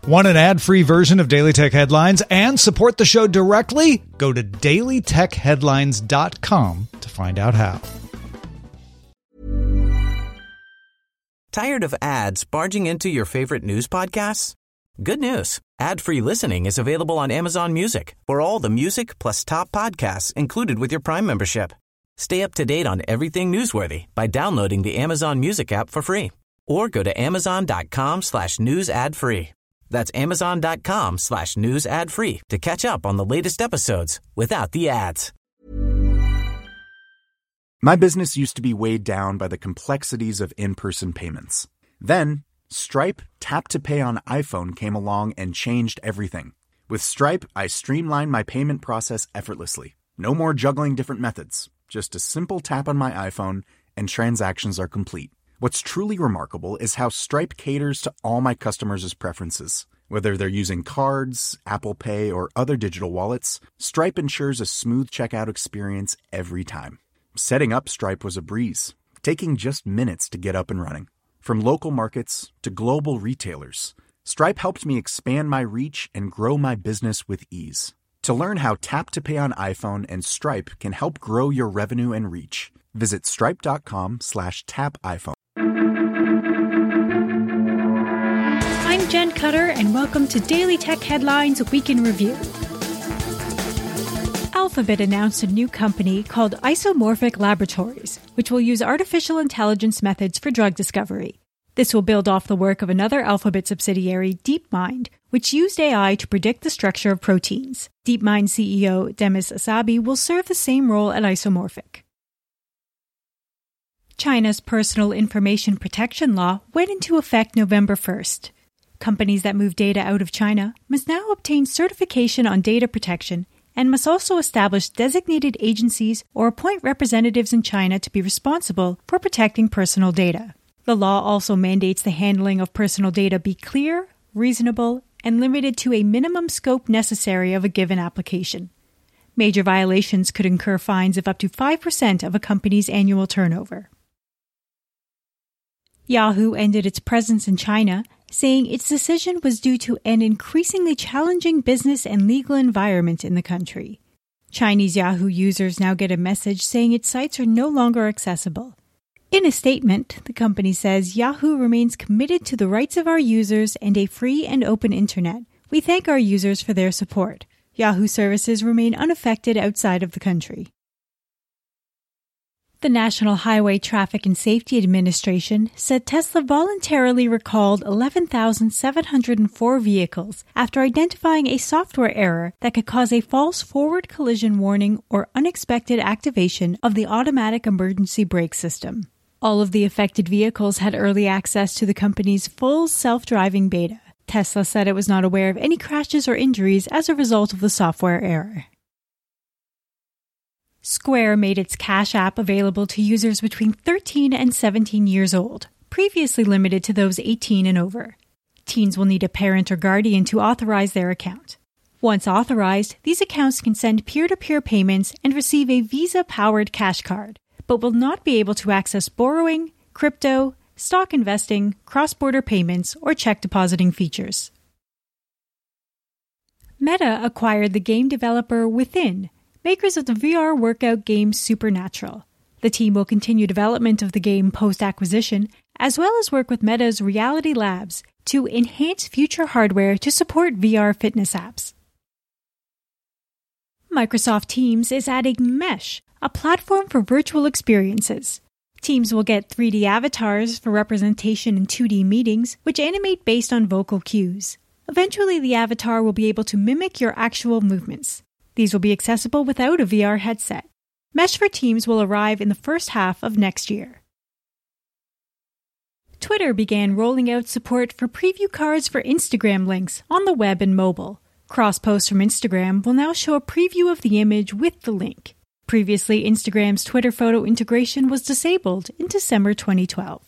Want an ad-free version of Daily Tech Headlines and support the show directly? Go to dailytechheadlines.com to find out how. Tired of ads barging into your favorite news podcasts? Good news. Ad-free listening is available on Amazon Music for all the music plus top podcasts included with your Prime membership. Stay up to date on everything newsworthy by downloading the Amazon Music app for free or go to amazon.com/news ad free. That's amazon.com/news ad free to catch up on the latest episodes without the ads. My business used to be weighed down by the complexities of in-person payments. Then, Stripe Tap to Pay on iPhone came along and changed everything. With Stripe, I streamlined my payment process effortlessly. No more juggling different methods. Just a simple tap on my iPhone and transactions are complete. What's truly remarkable is how Stripe caters to all my customers' preferences. Whether they're using cards, Apple Pay, or other digital wallets, Stripe ensures a smooth checkout experience every time. Setting up Stripe was a breeze, taking just minutes to get up and running. From local markets to global retailers, Stripe helped me expand my reach and grow my business with ease. To learn how Tap to Pay on iPhone and Stripe can help grow your revenue and reach, visit stripe.com/tapiphone. I'm Jen Cutter, and welcome to Daily Tech Headlines Week in Review. Alphabet announced a new company called Isomorphic Laboratories, which will use artificial intelligence methods for drug discovery. This will build off the work of another Alphabet subsidiary, DeepMind, which used AI to predict the structure of proteins. DeepMind CEO Demis Hassabis will serve the same role at Isomorphic. China's Personal Information Protection Law went into effect November 1st. Companies that move data out of China must now obtain certification on data protection and must also establish designated agencies or appoint representatives in China to be responsible for protecting personal data. The law also mandates the handling of personal data be clear, reasonable, and limited to a minimum scope necessary of a given application. Major violations could incur fines of up to 5% of a company's annual turnover. Yahoo ended its presence in China, saying its decision was due to an increasingly challenging business and legal environment in the country. Chinese Yahoo users now get a message saying its sites are no longer accessible. In a statement, the company says Yahoo remains committed to the rights of our users and a free and open internet. We thank our users for their support. Yahoo services remain unaffected outside of the country. The National Highway Traffic and Safety Administration said Tesla voluntarily recalled 11,704 vehicles after identifying a software error that could cause a false forward collision warning or unexpected activation of the automatic emergency brake system. All of the affected vehicles had early access to the company's full self-driving beta. Tesla said it was not aware of any crashes or injuries as a result of the software error. Square made its Cash App available to users between 13 and 17 years old, previously limited to those 18 and over. Teens will need a parent or guardian to authorize their account. Once authorized, these accounts can send peer-to-peer payments and receive a Visa-powered cash card, but will not be able to access borrowing, crypto, stock investing, cross-border payments, or check depositing features. Meta acquired the game developer Within, makers of the VR workout game Supernatural. The team will continue development of the game post-acquisition, as well as work with Meta's Reality Labs to enhance future hardware to support VR fitness apps. Microsoft Teams is adding Mesh, a platform for virtual experiences. Teams will get 3D avatars for representation in 2D meetings, which animate based on vocal cues. Eventually, the avatar will be able to mimic your actual movements. These will be accessible without a VR headset. Mesh for Teams will arrive in the first half of next year. Twitter began rolling out support for preview cards for Instagram links on the web and mobile. Cross-posts from Instagram will now show a preview of the image with the link. Previously, Instagram's Twitter photo integration was disabled in December 2012.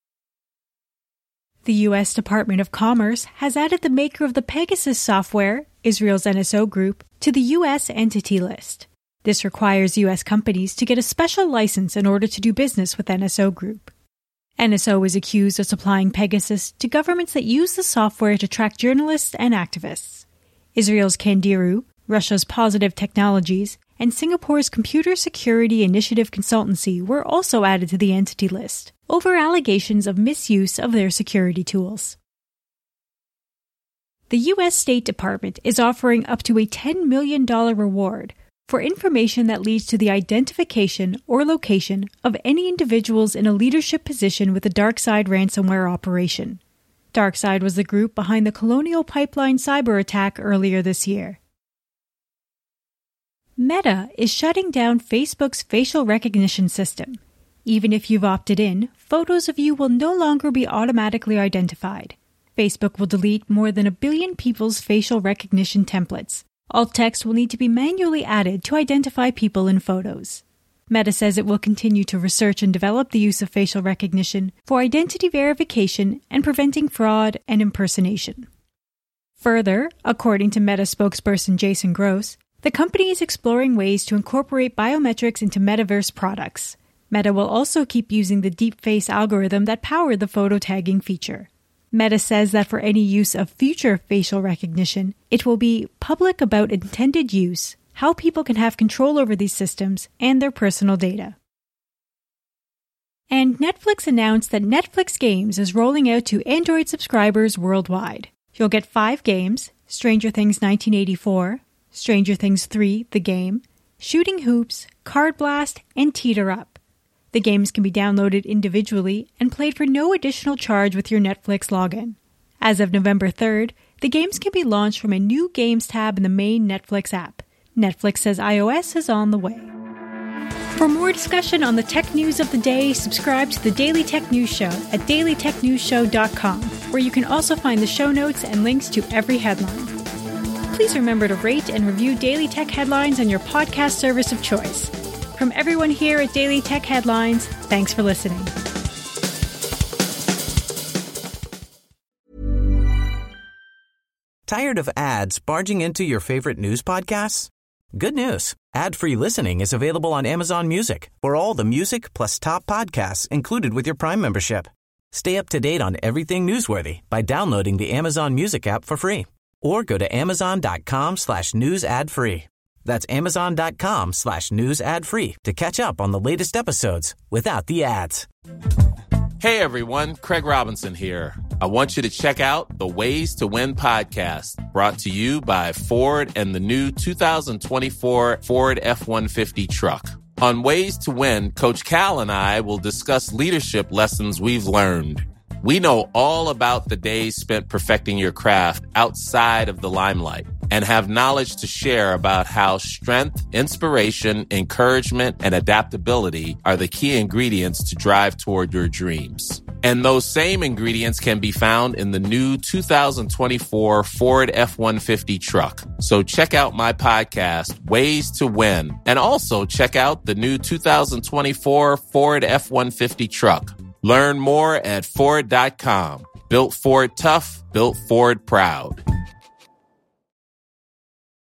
The U.S. Department of Commerce has added the maker of the Pegasus software, Israel's NSO Group, to the U.S. Entity List. This requires U.S. companies to get a special license in order to do business with NSO Group. NSO is accused of supplying Pegasus to governments that use the software to track journalists and activists. Israel's Candiru, Russia's Positive Technologies, and Singapore's Computer Security Initiative Consultancy were also added to the entity list over allegations of misuse of their security tools. The U.S. State Department is offering up to a $10 million reward for information that leads to the identification or location of any individuals in a leadership position with the DarkSide ransomware operation. DarkSide was the group behind the Colonial Pipeline cyber attack earlier this year. Meta is shutting down Facebook's facial recognition system. Even if you've opted in, photos of you will no longer be automatically identified. Facebook will delete more than 1 billion people's facial recognition templates. Alt text will need to be manually added to identify people in photos. Meta says it will continue to research and develop the use of facial recognition for identity verification and preventing fraud and impersonation. Further, according to Meta spokesperson Jason Gross, the company is exploring ways to incorporate biometrics into metaverse products. Meta will also keep using the DeepFace algorithm that powered the photo tagging feature. Meta says that for any use of future facial recognition, it will be public about intended use, how people can have control over these systems, and their personal data. And Netflix announced that Netflix Games is rolling out to Android subscribers worldwide. You'll get 5 games: Stranger Things 1984, Stranger Things 3, The Game, Shooting Hoops, Card Blast, and Teeter Up. The games can be downloaded individually and played for no additional charge with your Netflix login. As of November 3rd, the games can be launched from a new Games tab in the main Netflix app. Netflix says iOS is on the way. For more discussion on the tech news of the day, subscribe to the Daily Tech News Show at dailytechnewsshow.com, where you can also find the show notes and links to every headline. Please remember to rate and review Daily Tech Headlines on your podcast service of choice. From everyone here at Daily Tech Headlines, thanks for listening. Tired of ads barging into your favorite news podcasts? Good news. Ad-free listening is available on Amazon Music for all the music plus top podcasts included with your Prime membership. Stay up to date on everything newsworthy by downloading the Amazon Music app for free. Or go to amazon.com/news ad free. That's amazon.com/news ad free to catch up on the latest episodes without the ads. Hey everyone, Craig Robinson here. I want you to check out the Ways to Win podcast, brought to you by Ford and the new 2024 Ford F-150 truck. On Ways to Win, Coach Cal and I will discuss leadership lessons we've learned. We know all about the days spent perfecting your craft outside of the limelight and have knowledge to share about how strength, inspiration, encouragement, and adaptability are the key ingredients to drive toward your dreams. And those same ingredients can be found in the new 2024 Ford F-150 truck. So check out my podcast, Ways to Win, and also check out the new 2024 Ford F-150 truck. Learn more at Ford.com. Built Ford tough, built Ford proud.